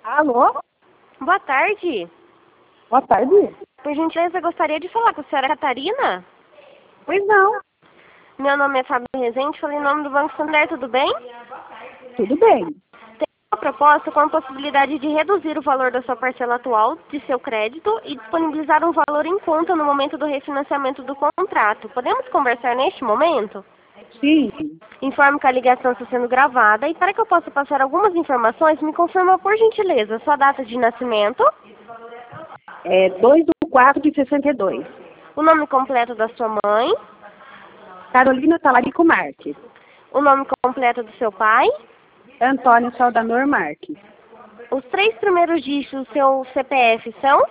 Alô? Boa tarde. Boa tarde. Por gentileza, gostaria de falar com a senhora Catarina? Pois não. Meu nome é Fábio Rezende, falei em nome do Banco Santander, tudo bem? Tudo bem. Tem uma proposta com a possibilidade de reduzir o valor da sua parcela atual de seu crédito e disponibilizar um valor em conta no momento do refinanciamento do contrato. Podemos conversar neste momento? Sim. Informe que a ligação está sendo gravada e para que eu possa passar algumas informações, me confirma por gentileza sua data de nascimento, É 2/4/62. o nome completo da sua mãe, Carolina Talarico Marques. o nome completo do seu pai, Antônio Saldanor Marques. os 3 primeiros dígitos do seu CPF são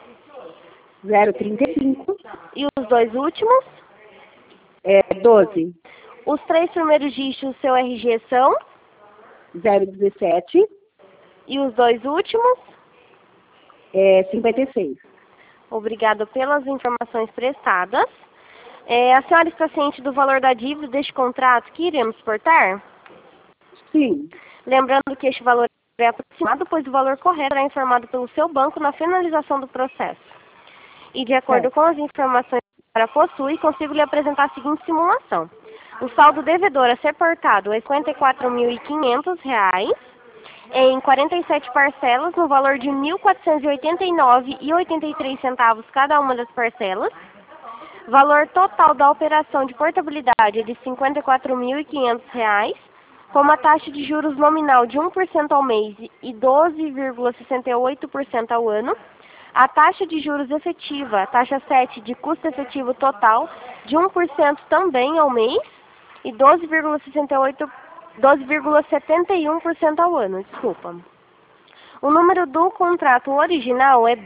035. e os 2 últimos, 12. os 3 primeiros dígitos do seu RG são 017. e os 2 últimos. 56. Obrigada pelas informações prestadas. A senhora está ciente do valor da dívida deste contrato que iremos exportar? Sim. Lembrando que este valor é aproximado, pois o valor correto será informado pelo seu banco na finalização do processo. E de acordo com as informações que a senhora possui, consigo lhe apresentar a seguinte simulação. O saldo devedor a ser portado é R$ 54.500 em 47 parcelas, no valor de R$ 1.489,83 cada uma das parcelas. Valor total da operação de portabilidade é de R$ 54.500, com uma taxa de juros nominal de 1% ao mês e 12,68% ao ano. A taxa de juros efetiva, taxa 7 de custo efetivo total, de 1% também ao mês e 12,71% ao ano, desculpa. O número do contrato original é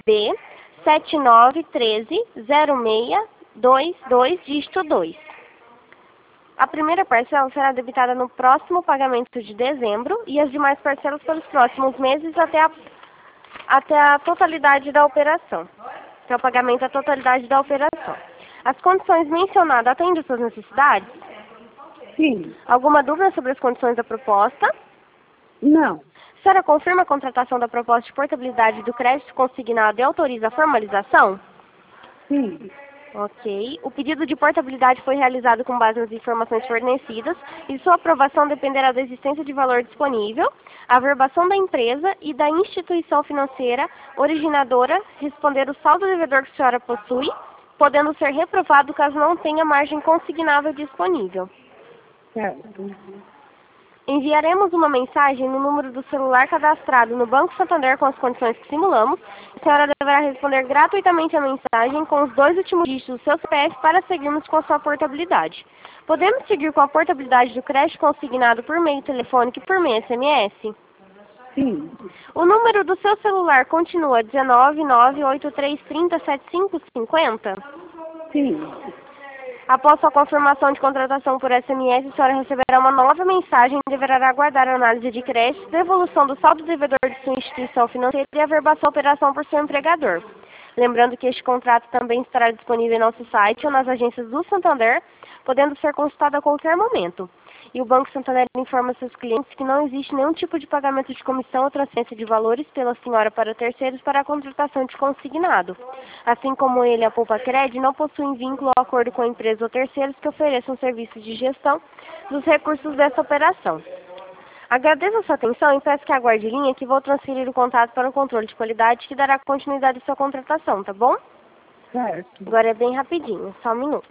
B79130622, dígito 2. A primeira parcela será debitada no próximo pagamento de dezembro e as demais parcelas pelos próximos meses até a totalidade da operação. Até o pagamento da totalidade da operação. As condições mencionadas atendem às suas necessidades? Sim. Alguma dúvida sobre as condições da proposta? Não. A senhora confirma a contratação da proposta de portabilidade do crédito consignado e autoriza a formalização? Sim. Ok. O pedido de portabilidade foi realizado com base nas informações fornecidas e sua aprovação dependerá da existência de valor disponível, a averbação da empresa e da instituição financeira originadora responder o saldo devedor que a senhora possui, podendo ser reprovado caso não tenha margem consignável disponível. Certo. Enviaremos uma mensagem no número do celular cadastrado no Banco Santander com as condições que simulamos. A senhora deverá responder gratuitamente a mensagem com os 2 últimos dígitos do seu CPF para seguirmos com a sua portabilidade. Podemos seguir com a portabilidade do crédito consignado por meio telefônico e por meio SMS? Sim. O número do seu celular continua 19983307550? Sim. Após sua confirmação de contratação por SMS, a senhora receberá uma nova mensagem e deverá aguardar a análise de crédito, devolução do saldo devedor de sua instituição financeira e a averbação da operação por seu empregador. Lembrando que este contrato também estará disponível em nosso site ou nas agências do Santander, podendo ser consultado a qualquer momento. E o Banco Santander informa seus clientes que não existe nenhum tipo de pagamento de comissão ou transferência de valores pela senhora para terceiros para a contratação de consignado. Assim como ele, a Poupa Cred, não possuem vínculo ou acordo com a empresa ou terceiros que ofereçam serviços de gestão dos recursos dessa operação. Agradeço a sua atenção e peço que aguarde linha que vou transferir o contato para o controle de qualidade que dará continuidade à sua contratação, tá bom? Certo. Agora é bem rapidinho, só um minuto.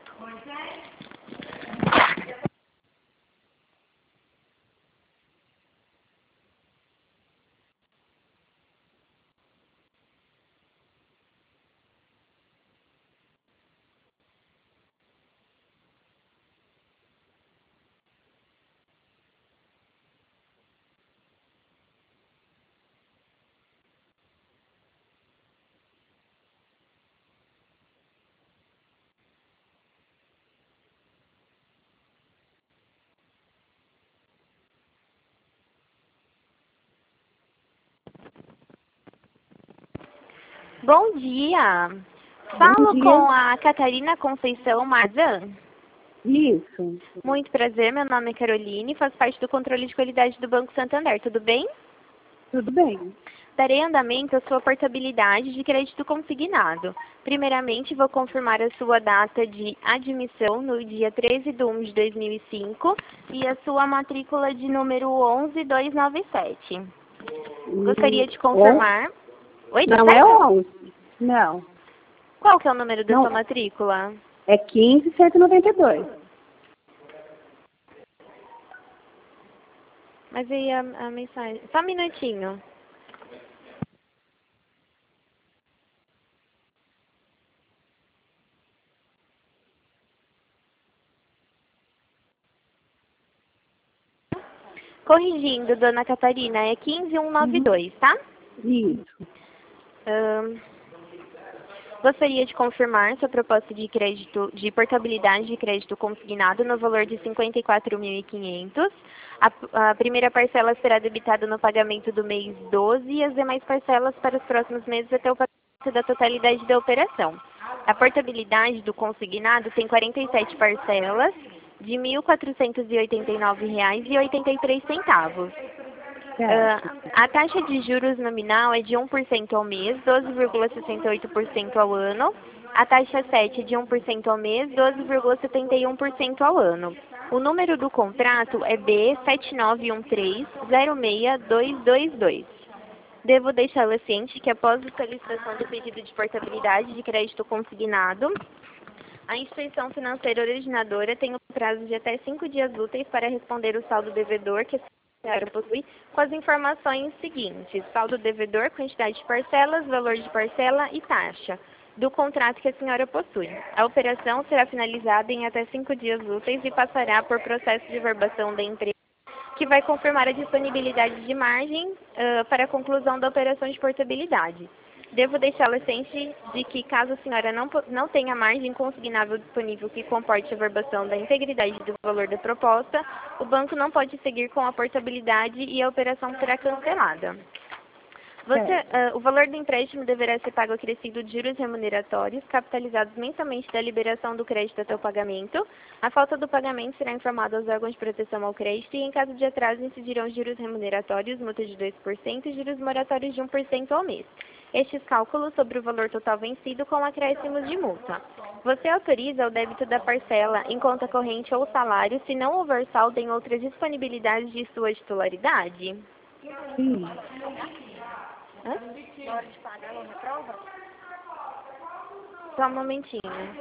Bom dia. Bom Falo dia. com a Catarina Conceição Marzan. Isso. Muito prazer, meu nome é Caroline, faço parte do controle de qualidade do Banco Santander, tudo bem? Tudo bem. Darei andamento à sua portabilidade de crédito consignado. Primeiramente, vou confirmar a sua data de admissão no dia 13/1/2005 e a sua matrícula de número 11297. Gostaria de confirmar... Oi, tá Não certo? é 11. Não. Qual que é o número da Não. sua matrícula? É 15.192. Mas aí a mensagem... Só um minutinho. Corrigindo, dona Catarina, é 15.192, tá? Isso. Gostaria de confirmar sua proposta de crédito, de portabilidade de crédito consignado no valor de R$ 54.500. A primeira parcela será debitada no pagamento do mês 12 e as demais parcelas para os próximos meses até o pagamento da totalidade da operação. A portabilidade do consignado tem 47 parcelas de R$ 1.489,83. A taxa de juros nominal é de 1% ao mês, 12,68% ao ano. A taxa 7 é de 1% ao mês, 12,71% ao ano. O número do contrato é B7913-06222. Devo deixá-la ciente que após a solicitação do pedido de portabilidade de crédito consignado, a instituição financeira originadora tem o prazo de até 5 dias úteis para responder o saldo devedor que a senhora possui com as informações seguintes: saldo devedor, quantidade de parcelas, valor de parcela e taxa do contrato que a senhora possui. A operação será finalizada em até 5 dias úteis e passará por processo de verbação da empresa, que vai confirmar a disponibilidade de margem para a conclusão da operação de portabilidade. Devo deixá-la ciente de que, caso a senhora não tenha margem consignável disponível que comporte a verbação da integridade do valor da proposta, o banco não pode seguir com a portabilidade e a operação será cancelada. O valor do empréstimo deverá ser pago acrescido de juros remuneratórios, capitalizados mensalmente da liberação do crédito até o pagamento. A falta do pagamento será informada aos órgãos de proteção ao crédito e, em caso de atraso, incidirão juros remuneratórios, multa de 2% e juros moratórios de 1% ao mês. Estes cálculos sobre o valor total vencido com acréscimos de multa. Você autoriza o débito da parcela em conta corrente ou salário se não houver saldo em outras disponibilidades de sua titularidade? Sim. Hã? Só um momentinho.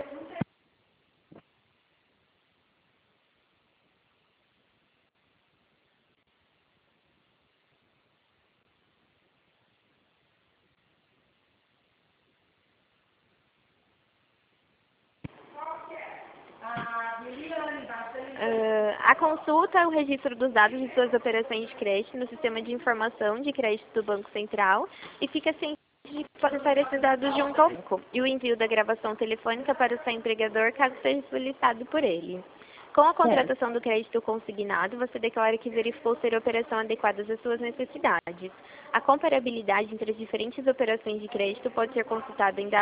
A consulta é o registro dos dados de suas operações de crédito no sistema de informação de crédito do Banco Central e fica ciente de processar esses dados junto ao banco e o envio da gravação telefônica para o seu empregador caso seja solicitado por ele. Com a contratação do crédito consignado, você declara que verificou ser a operação adequada às suas necessidades. A comparabilidade entre as diferentes operações de crédito pode ser consultada em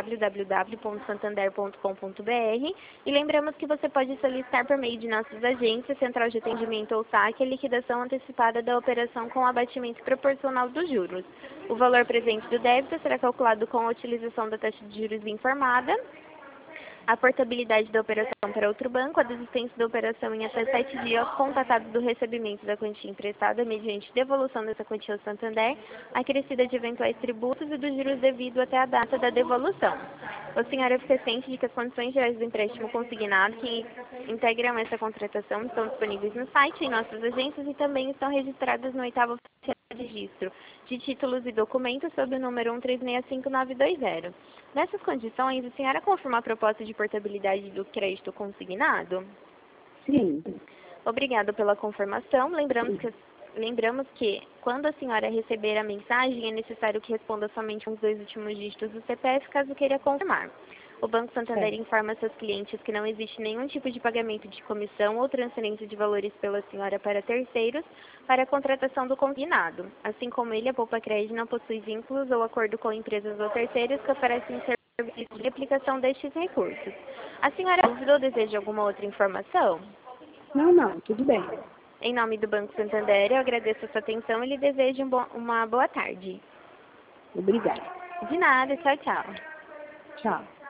www.santander.com.br e lembramos que você pode solicitar por meio de nossas agências, central de atendimento ou saque, a liquidação antecipada da operação com abatimento proporcional dos juros. O valor presente do débito será calculado com a utilização da taxa de juros informada. A portabilidade da operação para outro banco, a desistência da operação em até 7 dias, contatado do recebimento da quantia emprestada mediante devolução dessa quantia ao Santander, acrescida de eventuais tributos e dos juros devido até a data da devolução. A senhora fica ciente de que as condições gerais do empréstimo consignado que integram essa contratação estão disponíveis no site, em nossas agências e também estão registradas no 8º oficial de registro de títulos e documentos sob o número 1365920. Nessas condições, a senhora confirma a proposta de portabilidade do crédito consignado? Sim. Obrigada pela confirmação. Lembramos que, quando a senhora receber a mensagem, é necessário que responda somente os 2 últimos dígitos do CPF, caso queira confirmar. O Banco Santander informa seus clientes que não existe nenhum tipo de pagamento de comissão ou transferência de valores pela senhora para terceiros para a contratação do consignado. Assim como ele, a Poupa Crédito não possui vínculos ou acordo com empresas ou terceiros que oferecem serviços de aplicação destes recursos. A senhora dúvida ou deseja alguma outra informação? Não, tudo bem. Em nome do Banco Santander, eu agradeço a sua atenção e lhe desejo uma boa tarde. Obrigada. De nada, tchau, tchau. Tchau.